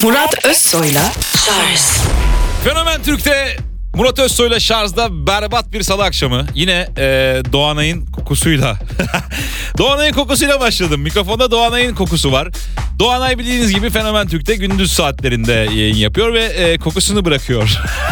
Murat Özsoy'la Şarj. Fenomen Türk'te Murat Özsoy'la Şarj'da berbat bir salı akşamı. Yine Doğanay'ın kokusuyla. Doğanay'ın kokusuyla başladım. Mikrofonda Doğanay'ın kokusu var. Doğanay bildiğiniz gibi Fenomen Türk'te gündüz saatlerinde yayın yapıyor ve kokusunu bırakıyor.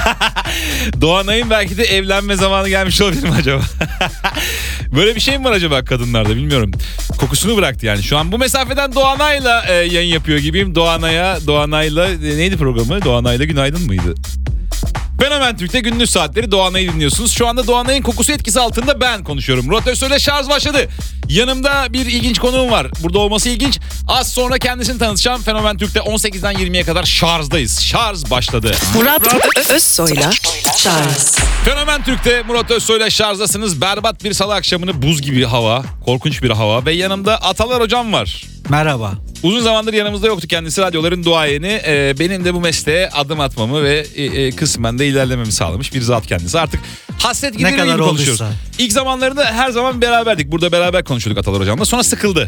Doğanay'ın belki de evlenme zamanı gelmiş olabilir mi acaba? Böyle bir şey mi var acaba kadınlarda, bilmiyorum. Kokusunu bıraktı yani. Şu an bu mesafeden Doğanay'la yayın yapıyor gibiyim. Doğanay'la neydi programı? Doğanay'la Günaydın mıydı? Fenomen Türk'te gündüz saatleri Doğanay'ı dinliyorsunuz. Şu anda Doğanay'ın kokusu etkisi altında ben konuşuyorum. Murat Özsoy'la Şarj başladı. Yanımda bir ilginç konuğum var. Burada olması ilginç. Az sonra kendisini tanıtacağım. Fenomen Türk'te 18'den 20'ye kadar Şarj'dayız. Şarj başladı. Murat Özsoy'la Şarj. Fenomen Türk'te Murat Özsoy'la Şarj'dasınız. Berbat bir salı akşamını, buz gibi hava, korkunç bir hava ve yanımda Atalar Hocam var. Merhaba. Uzun zamandır yanımızda yoktu kendisi, radyoların duayeni. Benim de bu mesleğe adım atmamı ve kısmen de ilerlememi sağlamış bir zat kendisi. Artık hasret gideriyor gibi konuşuyoruz. İlk zamanlarında her zaman beraberdik. Burada beraber konuşuyorduk Atalar Hocam'la. Sonra sıkıldı.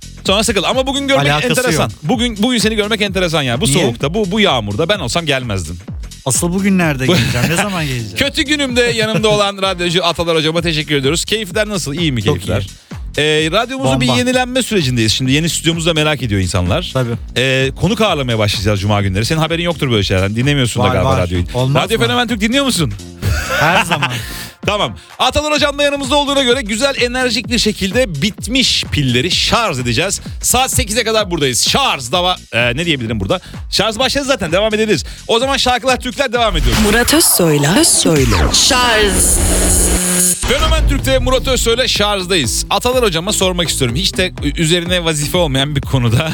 Ama bugün görmek alakası enteresan. Yok. Bugün seni görmek enteresan yani. Bu Niye? soğukta, bu yağmurda ben olsam gelmezdim. Asıl bugün nerede geleceğim? Ne zaman geleceğim? Kötü günümde yanımda olan radyocu Atalar Hocam'a teşekkür ediyoruz. Keyifler nasıl? İyi mi keyifler? Çok iyi. Radyomuzu Bomba. bir yenilenme sürecindeyiz. Şimdi yeni stüdyomuzda merak ediyor insanlar. Tabii. Konuk ağırlamaya başlayacağız Cuma günleri. Senin haberin yoktur böyle şeylerden. Dinlemiyorsun da galiba radyoyu. Olmaz Radyo mı? Fenomen Türk dinliyor musun? Her zaman. Tamam. Atalar Hocam da yanımızda olduğuna göre güzel, enerjik bir şekilde bitmiş pilleri şarj edeceğiz. Saat 8'e kadar buradayız. Şarj ne diyebilirim burada? Şarj başladı zaten, devam ederiz. O zaman şarkılar, Türkler devam ediyor. Murat Özsoy'la Şarj. Fenomen Türk'te Murat Özsoy'la Şarj'dayız. Atalar Hocam'a sormak istiyorum. Hiç de üzerine vazife olmayan bir konuda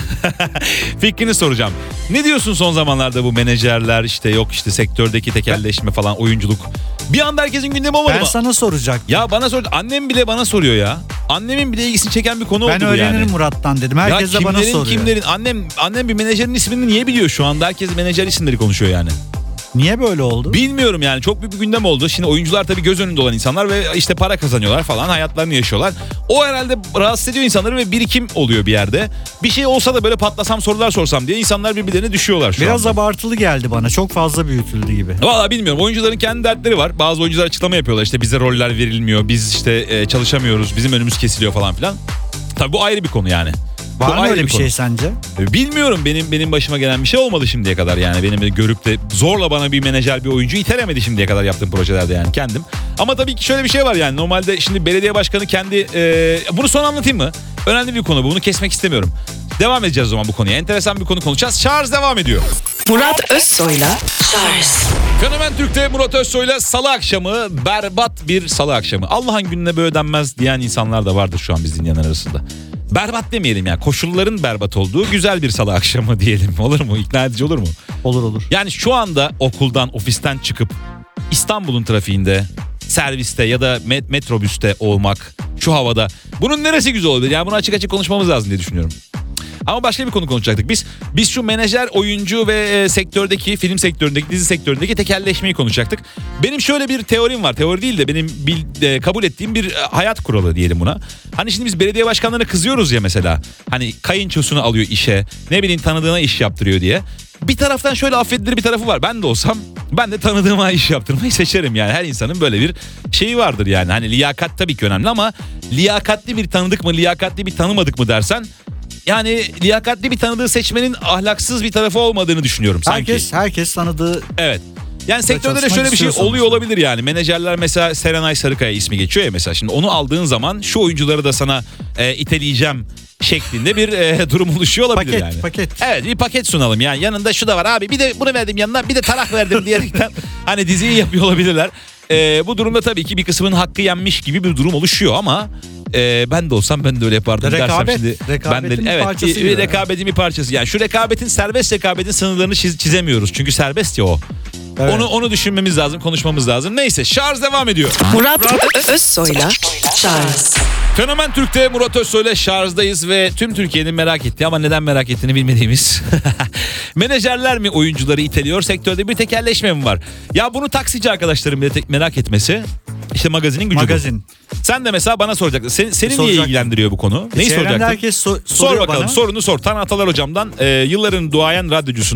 fikrini soracağım. Ne diyorsun son zamanlarda bu menajerler, işte sektördeki tekelleşme falan, oyunculuk? Bir anda herkesin gündemi olmadı mı? Ben sana soracaktım. Ya bana sor. Annem bile bana soruyor ya. Annemin bile ilgisini çeken bir konu oldu bu yani. Ben öğrenirim Murat'tan dedim. Herkes de bana soruyor. Kimlerin? Annem bir menajerin ismini niye biliyor şu anda? Herkes menajer isimleri konuşuyor yani. Niye böyle oldu? Bilmiyorum yani, çok büyük bir gündem oldu. Şimdi oyuncular tabii göz önünde olan insanlar ve işte para kazanıyorlar falan, hayatlarını yaşıyorlar. O herhalde rahatsız ediyor insanları ve birikim oluyor bir yerde. Bir şey olsa da böyle patlasam, sorular sorsam diye insanlar birbirlerine düşüyorlar şu Biraz anda. abartılı geldi bana. Çok fazla büyütüldü gibi. Valla bilmiyorum. Oyuncuların kendi dertleri var. Bazı oyuncular açıklama yapıyorlar. İşte bize roller verilmiyor. Biz işte çalışamıyoruz. Bizim önümüz kesiliyor falan filan. Tabii bu ayrı bir konu yani. Var mı öyle bir konu. şey sence? Bilmiyorum, benim başıma gelen bir şey olmadı şimdiye kadar yani. Benim de görüp de zorla bana bir menajer, bir oyuncu itelemedi şimdiye kadar yaptığım projelerde yani kendim. Ama tabii ki şöyle bir şey var yani, normalde şimdi belediye başkanı kendi... bunu sonra anlatayım mı? Önemli bir konu bu, bunu kesmek istemiyorum. Devam edeceğiz o zaman bu konuya. Enteresan bir konu konuşacağız. Şarj devam ediyor. Murat Özsoy'la Şarj. Fenomen Türk'te Murat Özsoy'la salı akşamı, berbat bir salı akşamı. Allah'ın gününe böyle denmez diyen insanlar da vardır şu an biz dinleyenler arasında. Berbat demeyelim ya, koşulların berbat olduğu güzel bir salı akşamı diyelim. Olur mu? İkna edici olur mu? Olur. Yani şu anda okuldan, ofisten çıkıp İstanbul'un trafiğinde, serviste ya da metrobüste olmak şu havada, bunun neresi güzel olabilir? Yani bunu açık açık konuşmamız lazım diye düşünüyorum. Ama başka bir konu konuşacaktık. Biz şu menajer, oyuncu ve sektördeki, film sektöründeki, dizi sektöründeki tekelleşmeyi konuşacaktık. Benim şöyle bir teorim var. Teori değil de benim kabul ettiğim bir hayat kuralı diyelim buna. Hani şimdi biz belediye başkanlarına kızıyoruz ya mesela. Hani kayınçosunu alıyor işe, ne bileyim tanıdığına iş yaptırıyor diye. Bir taraftan şöyle affedilir bir tarafı var. Ben de olsam ben de tanıdığıma iş yaptırmayı seçerim yani. Her insanın böyle bir şeyi vardır yani. Hani liyakat tabii ki önemli ama liyakatli bir tanıdık mı, liyakatli bir tanımadık mı dersen... Yani liyakatli bir tanıdığı seçmenin ahlaksız bir tarafı olmadığını düşünüyorum sanki. Herkes tanıdığı. Evet. Yani sektörde de şöyle bir şey oluyor olabilir yani. Menajerler mesela Serenay Sarıkaya ismi geçiyor ya mesela. Şimdi onu aldığın zaman şu oyuncuları da sana iteleyeceğim şeklinde bir durum oluşuyor olabilir yani. Paket. Evet, bir paket sunalım yani. Yanında şu da var abi, bir de bunu verdim yanına, bir de tarak verdim diyerekten hani diziyi yapıyor olabilirler. Bu durumda tabii ki bir kısmının hakkı yenmiş gibi bir durum oluşuyor ama ben de olsam ben de öyle yapardım dersem şimdi. Rekabetin evet, parçası. rekabetin bir parçası. Yani şu rekabetin, serbest rekabetin sınırlarını çizemiyoruz. Çünkü serbest ya o. Evet. Onu düşünmemiz lazım, konuşmamız lazım. Neyse, şarj devam ediyor. Murat Özsoy'la Şarj. Fenomen Türk'te Murat Özsoy'la Şarj'dayız ve tüm Türkiye'nin merak ettiği ama neden merak ettiğini bilmediğimiz menajerler mi oyuncuları iteliyor, sektörde bir tekelleşme mi var? Ya bunu taksici arkadaşlarım bile merak etmesi, işte magazinin gücü. Magazin. Sen de mesela bana soracaktın. Seni niye ilgilendiriyor bu konu? Neyi soracaktın? Herkes sor bakalım, bana. sorunu sor. Atalar Hocam'dan, yılların duayen radyocusundan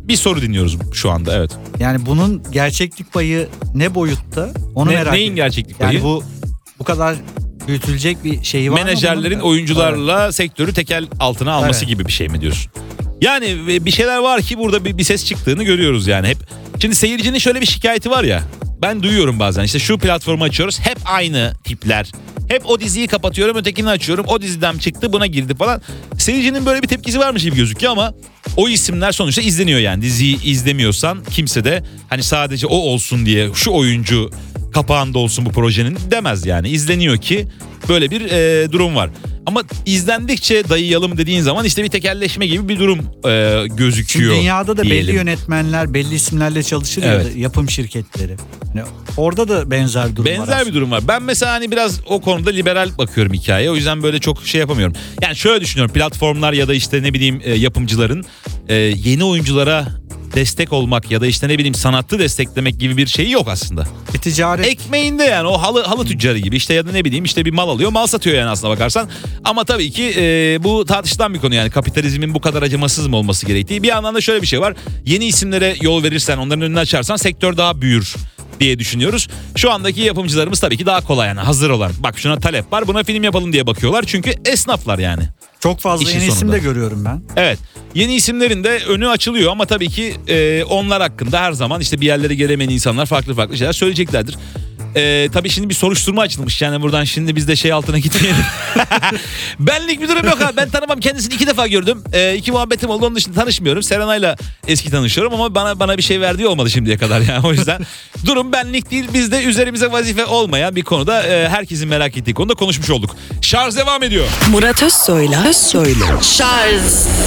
bir soru dinliyoruz şu anda, evet. Yani bunun gerçeklik payı ne boyutta? Onu merak Neyin ediyorum. gerçeklik payı? Yani bu kadar büyütülecek bir şeyi var mı? Menajerlerin bunun? oyuncularla sektörü tekel altına alması Evet. gibi bir şey mi diyorsun? Yani bir şeyler var ki burada bir ses çıktığını görüyoruz yani hep. Şimdi seyircinin şöyle bir şikayeti var ya. Ben duyuyorum bazen, işte şu platformu açıyoruz, hep aynı tipler. Hep o diziyi kapatıyorum, ötekini açıyorum, o diziden çıktı, buna girdi falan. Seyircinin böyle bir tepkisi varmış gibi gözüküyor ama o isimler sonuçta izleniyor yani. Diziyi izlemiyorsan kimse de hani sadece o olsun diye, şu oyuncu kapağında olsun bu projenin demez yani. İzleniyor ki böyle bir durum var. Ama izlendikçe dayayalım dediğin zaman işte bir tekelleşme gibi bir durum gözüküyor. Şimdi dünyada da diyelim. belli yönetmenler, belli isimlerle çalışır Evet. ya, yapım şirketleri. Yani orada da benzer bir durum var. Benzer bir durum var. Ben mesela hani biraz o konuda liberal bakıyorum hikayeye. O yüzden böyle çok şey yapamıyorum. Yani şöyle düşünüyorum. Platformlar ya da işte ne bileyim yapımcıların yeni oyunculara destek olmak ya da işte ne bileyim sanatı desteklemek gibi bir şeyi yok aslında. Bir ticaret. Ekmeğinde yani o halı tüccarı gibi işte ya da ne bileyim işte bir mal alıyor, mal satıyor yani aslına bakarsan. Ama tabii ki bu tartışılan bir konu yani kapitalizmin bu kadar acımasız mı olması gerektiği. Bir yandan da şöyle bir şey var. Yeni isimlere yol verirsen, onların önünü açarsan sektör daha büyür diye düşünüyoruz. Şu andaki yapımcılarımız tabii ki daha kolay yani hazır olan. Bak şuna talep var, buna film yapalım diye bakıyorlar. Çünkü esnaflar yani. Çok fazla İşin yeni isim sonunda. de görüyorum ben. Evet, yeni isimlerin de önü açılıyor ama tabii ki onlar hakkında her zaman işte bir yerlere gelemeyen insanlar farklı şeyler söyleyeceklerdir. Tabii şimdi bir soruşturma açılmış yani buradan şimdi biz de şey altına gitmeyelim. Benlik bir durum yok abi, ben tanımam kendisini, 2 defa gördüm. 2 muhabbetim oldu, onun dışında tanışmıyorum. Serenay'la eski tanışıyorum ama bana bir şey verdiği olmadı şimdiye kadar yani, o yüzden durum benlik değil, biz de üzerimize vazife olmayan bir konuda herkesin merak ettiği konuda konuşmuş olduk. Şarj devam ediyor. Murat Özsoy'la Şarj.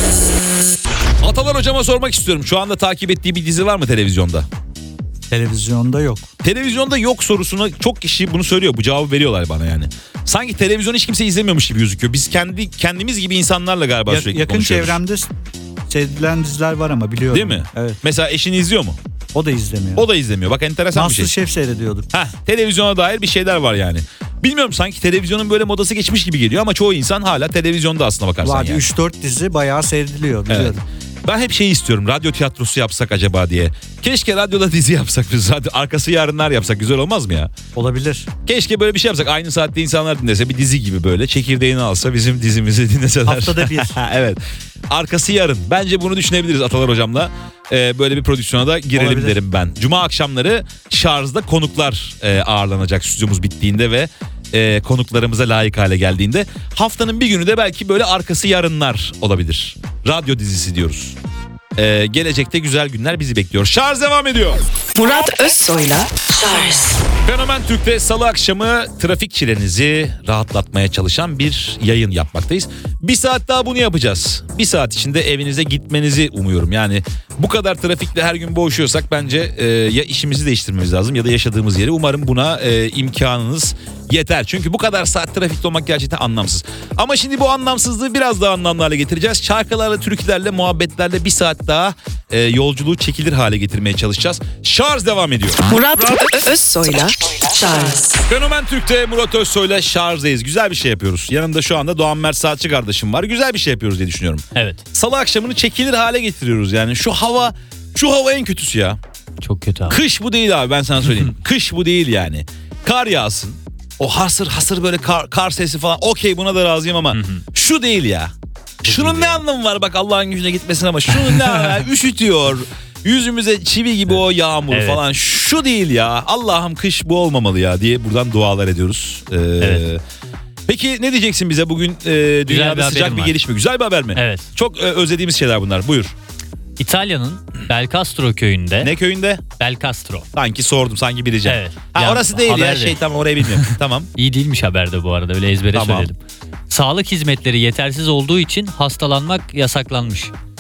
Atalar hocama sormak istiyorum, şu anda takip ettiği bir dizi var mı televizyonda? Televizyonda yok. Televizyonda yok sorusuna çok kişi bunu söylüyor. Bu cevabı veriyorlar bana yani. Sanki televizyonu hiç kimse izlemiyormuş gibi gözüküyor. Biz kendimiz gibi insanlarla galiba sürekli Yakın konuşuyoruz. çevremde seyredilen diziler var ama biliyorum. Değil mi? Evet. Mesela eşin izliyor mu? O da izlemiyor. O da izlemiyor. Bak enteresan bir şey. Masterchef seyrediyorduk. Televizyona dair bir şeyler var yani. Bilmiyorum, sanki televizyonun böyle modası geçmiş gibi geliyor ama çoğu insan hala televizyonda aslına bakarsan Var yani. 3-4 dizi bayağı seyrediliyor biliyorum. Evet. Ben hep şey istiyorum, radyo tiyatrosu yapsak acaba diye. Keşke radyoda dizi yapsak biz. Arkası yarınlar yapsak, güzel olmaz mı ya? Olabilir. Keşke böyle bir şey yapsak. Aynı saatte insanlar dinlese, bir dizi gibi böyle çekirdeğini alsa bizim dizimizi dinleseler. Haftada bir. Evet. Arkası yarın. Bence bunu düşünebiliriz Atalar hocamla. Böyle bir prodüksiyona da girelim Olabilir. derim ben. Cuma akşamları Şarj'da konuklar ağırlanacak stüdyomuz bittiğinde ve konuklarımıza layık hale geldiğinde. Haftanın bir günü de belki böyle arkası yarınlar olabilir. Radyo dizisi diyoruz. Gelecekte güzel günler bizi bekliyor. Şarj devam ediyor. Murat Özsoy'la Şarj. Fenomen Türk'te salı akşamı trafik çilenizi rahatlatmaya çalışan bir yayın yapmaktayız. Bir saat daha bunu yapacağız. Bir saat içinde evinize gitmenizi umuyorum. Yani bu kadar trafikle her gün boğuşuyorsak bence ya işimizi değiştirmemiz lazım ya da yaşadığımız yeri. Umarım buna imkanınız yeter. Çünkü bu kadar saat trafikte olmak gerçekten anlamsız. Ama şimdi bu anlamsızlığı biraz daha anlamlı hale getireceğiz. Şarkılarla, türkülerle, muhabbetlerle bir saat daha yolculuğu çekilir hale getirmeye çalışacağız. Şarj devam ediyor. Murat Özsoy'la Şarj. Fenomen Türk'te Murat Özsoy'la Şarj'dayız. Güzel bir şey yapıyoruz. Yanımda şu anda Doğan Mert Saatçi kardeşim var. Güzel bir şey yapıyoruz diye düşünüyorum. Evet. Salı akşamını çekilir hale getiriyoruz yani. Şu hava en kötüsü ya. Çok kötü abi. Kış bu değil abi, ben sana söyleyeyim. Kış bu değil yani. Kar yağsın. O hasır böyle kar sesi falan. Okey, buna da razıyım ama şu değil ya. Şunun ne anlamı var, bak Allah'ın gücüne gitmesin ama şunun ne üşütüyor. Yüzümüze çivi gibi o yağmur Evet. falan. Şu değil ya. Allah'ım kış bu olmamalı ya diye buradan dualar ediyoruz. Evet. Peki ne diyeceksin bize bugün dünyada bir sıcak haberim bir var. gelişme? Güzel bir haber mi? Evet. Çok özlediğimiz şeyler bunlar. Buyur. İtalya'nın Belcastro köyünde. Ne köyünde? Belcastro. Sanki sordum, sanki bileceğim. Evet. Ha, Ya, orası değil ya, haberde. tamam, orayı bilmiyorum. Tamam. İyi değilmiş haberde bu arada, öyle ezbere Tamam. söyledim. Sağlık hizmetleri yetersiz olduğu için hastalanmak yasaklanmış.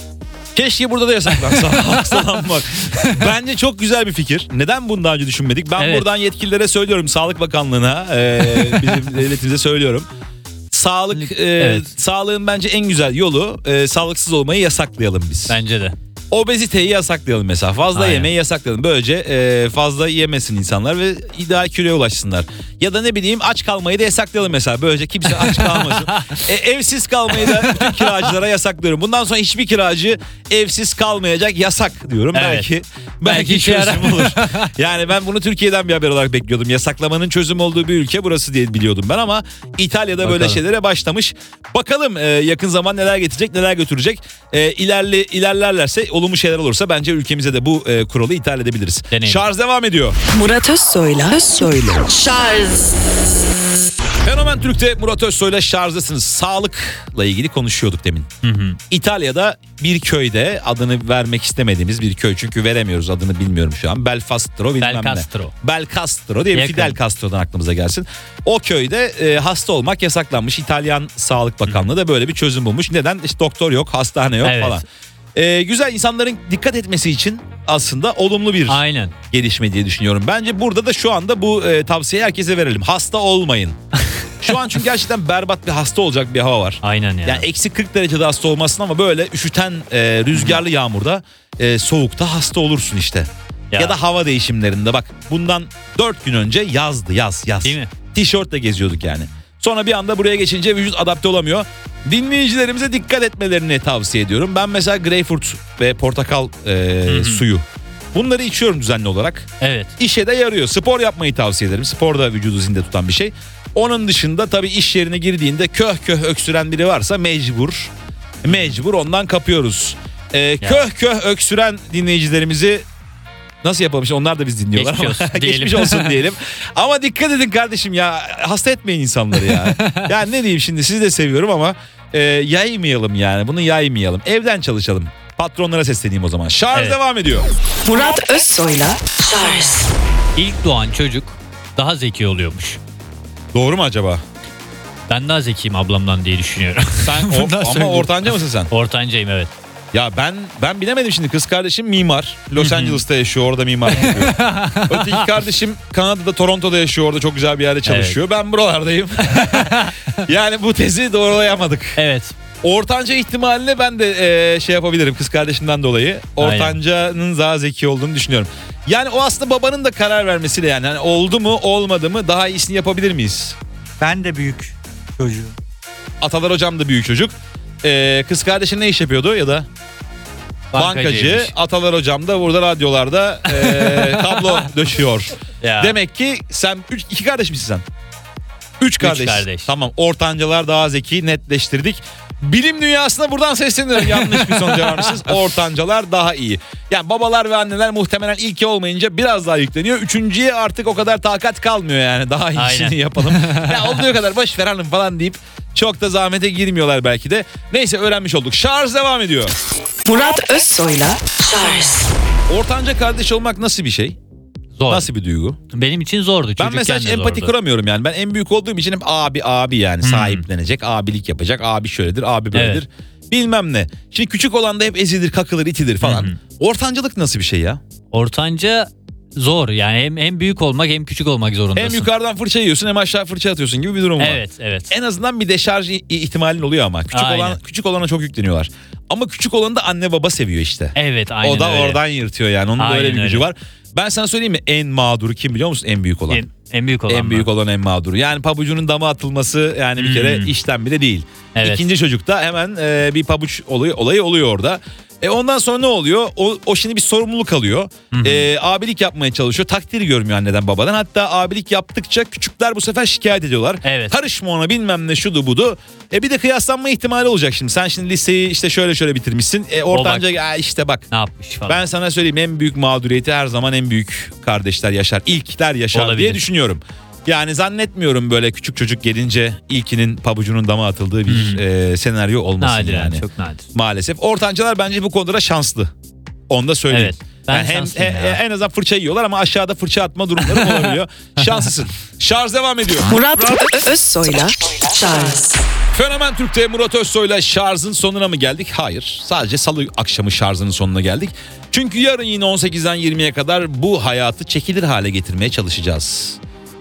Keşke burada da yasaklansa hastalanmak. Bence çok güzel bir fikir. Neden bunu daha önce düşünmedik? Ben Evet. buradan yetkililere söylüyorum. Sağlık Bakanlığı'na, bizim devletimize söylüyorum. Sağlık, Evet. sağlığın bence en güzel yolu sağlıksız olmayı yasaklayalım biz. Bence de. Obeziteyi yasaklayalım mesela. Fazla Aynen. yemeği yasaklayalım. Böylece fazla yemesin insanlar ve ideal kiloya ulaşsınlar. Ya da ne bileyim aç kalmayı da yasaklayalım mesela. Böylece kimse aç kalmasın. Evsiz kalmayı da bütün kiracılara yasaklıyorum. Bundan sonra hiçbir kiracı evsiz kalmayacak, yasak diyorum. Evet. Belki işe yarar. çözüm olur. Yani ben bunu Türkiye'den bir haber olarak bekliyordum. Yasaklamanın çözüm olduğu bir ülke burası diye biliyordum ben ama İtalya'da böyle Bakalım. şeylere başlamış. Bakalım yakın zaman neler getirecek, neler götürecek. İlerlerlerse, olumlu şeyler olursa bence ülkemize de bu kuralı ithal edebiliriz. Deneyelim. Şarj devam ediyor. Murat Özsoy'la Şarj. Fenomen Türk'te Murat Özsoy'la şarjdasınız. Sağlıkla ilgili konuşuyorduk demin. İtalya'da bir köyde, adını vermek istemediğimiz bir köy. Çünkü veremiyoruz, adını bilmiyorum şu an. Belfastro bilmem Belcastro. ne. Belcastro diye Yakın. Fidel Castro'dan aklımıza gelsin. O köyde hasta olmak yasaklanmış. İtalyan Sağlık Bakanlığı da böyle bir çözüm bulmuş. Neden? İşte doktor yok, hastane yok Evet. falan. Güzel, insanların dikkat etmesi için aslında olumlu bir Aynen. gelişme diye düşünüyorum. Bence burada da şu anda bu tavsiyeyi herkese verelim. Hasta olmayın. Şu an çünkü gerçekten berbat bir hasta olacak bir hava var. Aynen ya. Yani eksi 40 derecede hasta olmasın ama böyle üşüten rüzgarlı yağmurda soğukta hasta olursun işte. Ya da hava değişimlerinde bak, bundan 4 gün önce yazdı, yaz. Değil mi? Tişörtle geziyorduk yani. Sonra bir anda buraya geçince vücut adapte olamıyor. Dinleyicilerimize dikkat etmelerini tavsiye ediyorum. Ben mesela greyfurt ve portakal suyu, bunları içiyorum düzenli olarak. Evet. İşe de yarıyor. Spor yapmayı tavsiye ederim. Spor da vücudu zinde tutan bir şey. Onun dışında tabii iş yerine girdiğinde köh köh öksüren biri varsa mecbur ondan kapıyoruz. Köh öksüren dinleyicilerimizi nasıl yapalım? Onlar da biz dinliyorlar Geçmiş ama olsun diyelim. geçmiş olsun diyelim. Ama dikkat edin kardeşim ya, hasta etmeyin insanları ya. Yani ne diyeyim, şimdi sizi de seviyorum ama yaymayalım yani, bunu yaymayalım. Evden çalışalım. Patronlara sesleneyim o zaman. Şarj Evet. devam ediyor. Murat Özsoy'la Şarj. İlk doğan çocuk daha zeki oluyormuş. Doğru mu acaba? Ben daha zekiyim ablamdan diye düşünüyorum. Sen Bundan ama söyleyeyim. ortanca mısın sen? Ortancayım evet. Ya ben bilemedim şimdi. Kız kardeşim mimar. Los Angeles'ta yaşıyor, orada mimar yapıyor. Öteki kardeşim Kanada'da, Toronto'da yaşıyor, orada çok güzel bir yerde çalışıyor. Ben buralardayım. Yani bu tezi doğrulayamadık. Evet. Ortanca ihtimaline ben de şey yapabilirim kız kardeşimden dolayı. Ortancanın daha zeki olduğunu düşünüyorum. Yani o aslında babanın da karar vermesiyle yani. Hani oldu mu olmadı mı, daha iyisini yapabilir miyiz? Ben de büyük çocuğum. Atalar hocam da büyük çocuk. Kız kardeşin ne iş yapıyordu ya da? Bankacı. Bankacıymış. Atalar hocam da burada radyolarda kablo döşüyor. Ya. Demek ki sen iki kardeş misin sen? Üç kardeş. Tamam, ortancalar daha zeki, netleştirdik. Bilim dünyasına buradan sesleniyorum. Yanlış bir sonuca varmışsınız. Ortancalar daha iyi. Yani babalar ve anneler muhtemelen ilki olmayınca biraz daha yükleniyor. Üçüncüye artık o kadar takat kalmıyor yani. Daha iyisini Aynen. yapalım. Ya olduğu kadar boş ver hanım falan deyip çok da zahmete girmiyorlar belki de. Neyse, öğrenmiş olduk. Şarj devam ediyor. Murat Özsoy'la Şarj. Ortanca kardeş olmak nasıl bir şey? Zor. Nasıl bir duygu? Benim için zordu. Ben Çocukken mesela hiç de empati zordu. kuramıyorum yani. Ben en büyük olduğum için hep abi yani sahiplenecek, abilik yapacak, abi şöyledir, abi böyledir. Bilmem ne. Şimdi küçük olan da hep ezilir, kakılır, itilir falan. Ortancılık nasıl bir şey ya? Ortanca zor yani, hem büyük olmak hem küçük olmak zorundasın. Hem yukarıdan fırça yiyorsun hem aşağı fırça atıyorsun gibi bir durum var. Evet. En azından bir deşarj ihtimalin oluyor ama. Aynen. Küçük olana çok yükleniyorlar. Ama küçük olanı da anne baba seviyor işte. Evet, aynen O da öyle. oradan yırtıyor yani. Onun da öyle Aynen bir gücü öyle. var. Ben sana söyleyeyim mi? En mağduru kim biliyor musun? En büyük olan. En büyük olan En büyük olan en mağduru. Yani pabucunun dama atılması yani bir kere işten bile değil. Evet. İkinci çocukta hemen bir pabuç olayı oluyor orada. Ondan sonra ne oluyor? O şimdi bir sorumluluk alıyor. Abilik yapmaya çalışıyor. Takdir görmüyor anneden babadan. Hatta abilik yaptıkça küçükler bu sefer şikayet ediyorlar. Evet. Karışma ona, bilmem ne, şudu budu. Bir de kıyaslanma ihtimali olacak şimdi. Sen şimdi liseyi işte şöyle bitirmişsin. Ortanca işte bak. Ne yapmış falan. Ben sana söyleyeyim, en büyük mağduriyeti her zaman en büyük kardeşler yaşar. İlkler yaşar Olabilir. diye düşünüyorum. Yani zannetmiyorum böyle küçük çocuk gelince ilkinin pabucunun dama atıldığı bir senaryo olmasın Nadir yani. çok nadir. Maalesef. Ortancalar bence bu konuda şanslı. Onu da söyleyeyim. Evet. Ben Yani şanslıyım ya. en azından fırça yiyorlar ama aşağıda fırça atma durumları olabiliyor. Şanslısın. Şarj devam ediyor. Murat Özsoy'la Şarj. Fenomen Türk'te Murat Özsoy'la şarjın sonuna mı geldik? Hayır. Sadece salı akşamı şarjının sonuna geldik. Çünkü yarın yine 18'den 20'ye kadar bu hayatı çekilir hale getirmeye çalışacağız.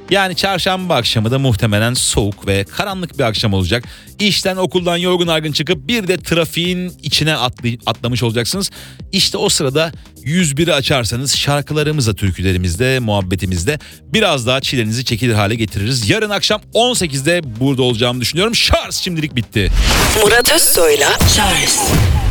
Yani çarşamba akşamı da muhtemelen soğuk ve karanlık bir akşam olacak. İşten okuldan yorgun argın çıkıp bir de trafiğin içine atlamış olacaksınız. İşte o sırada 101'i açarsanız şarkılarımızla, türkülerimizde, muhabbetimizde biraz daha çilenizi çekilir hale getiririz. Yarın akşam 18'de burada olacağımı düşünüyorum. Şarj şimdilik bitti. Murat Özsoy'la Charles